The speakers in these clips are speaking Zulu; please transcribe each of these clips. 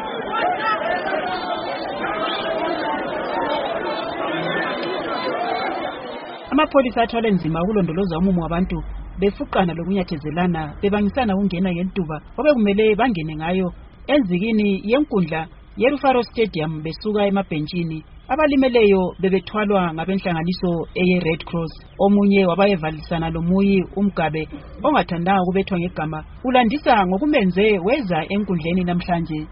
Amapholisa athwala nzima ukulondoloza umumo wabantu befuqana lokunyathezelana bebangisana ukungena ngentuba obekumele bangene ngayo enzikini yenkundla yeRufaro Stadium besuka emabhentshini. Abalimeleyo bebethwalwa ngabenhlanganiso eye-Red Cross. Omunye wabayevalisana lomuyi uMgabe ongathandanga ukubethwa ngegama ulandisa ngokumenze weza enkundleni namhlanje.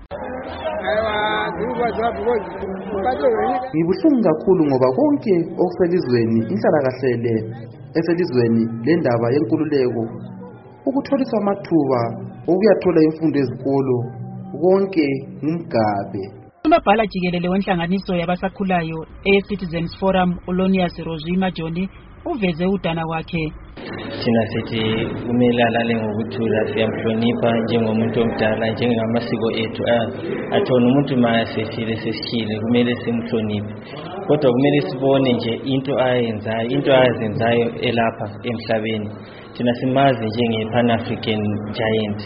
Ngibuhlungu kakhulu ngoba konke okuselizweni inhlalakahle eselizweni lendaba yenkululeko ukutholiswa amathuba okuyathola imfundo ezikolo konke ngumgabe. Umabhala jikelele wenhlanganiso yabasakhulayo eCitizens Forum uLonias Rozima Joni uveze udana wakhe. Thina sithi kumele alale ngokuthula, siyamhlonipha njengomuntu omdala, njengamasiko ethu athona umuntu masefile sesishile kumele simhloniphe. Kodwa kumele sibone nje into ayenzayo elapha emhlabeni. Thina simazi njenge-Pan-African giant,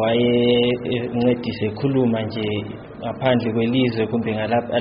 wayencedise khuluma nje ngaphandle kwelizwe kumbe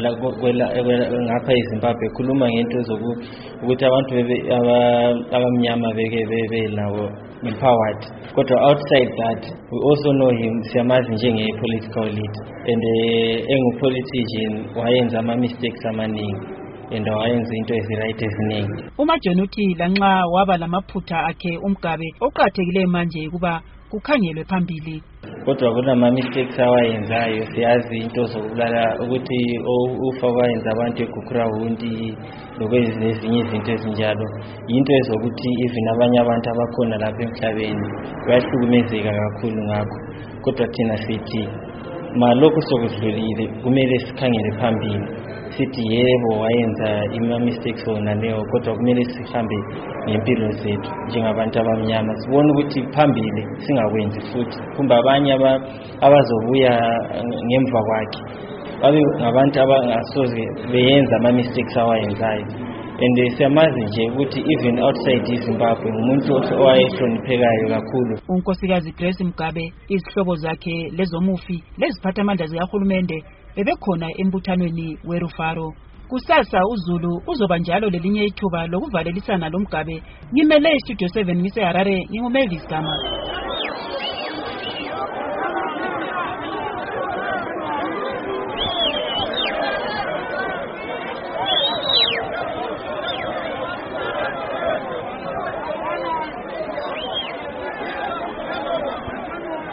ngapha eZimbabwe, ekhuluma ngento zokuthi abantu abamnyama beke lawo empowered. Kodwa outside that we also know him, siyamazi njenge-political leader, and engu-politician wayenza ama-mistakes amaningi and wayenza into ezi-right eziningi. UMajoni uthi lanxa waba lamaphutha akhe uMgabe oqathekileyo manje kuba kukhangelwe phambili. Kodwa kunama-mistakes awayenzayo, siyazi into zokubulala ukuthi ufa kwayenza abantu eGukurawundi lokwezinye izinto ezinjalo, into ezokuthi even abanye abantu abakhona lapha emhlabeni bayahlukumezeka kakhulu ngakho. Kodwa thina sithi malokhu sokudlulile kumele sikhangele phambili, sithi yebo wayenza ima-mistakes wona leyo, kodwa kumele sihambe ngempilo zethu njengabantu abamnyama, sibone ukuthi phambili singakwenzi futhi kumbe abanye abazobuya ngemva kwakhe babe ngabantu abangasoze beyenza ama-mistakes awayenzayo. And siyamazi nje ukuthi even outside iZimbabwe umuntu owayehloniphekayo kakhulu. uNkosikazi Grace Mugabe, izihlobo zakhe lezomufi leziphathamandla zikahulumende bebekhona embuthanweni weRufaro. Kusasa uZulu uzoba njalo lelinye ithuba lokuvalelisana loMgabe. Ngimele iStudio 7 ngise Harare, nginguMavis Gama.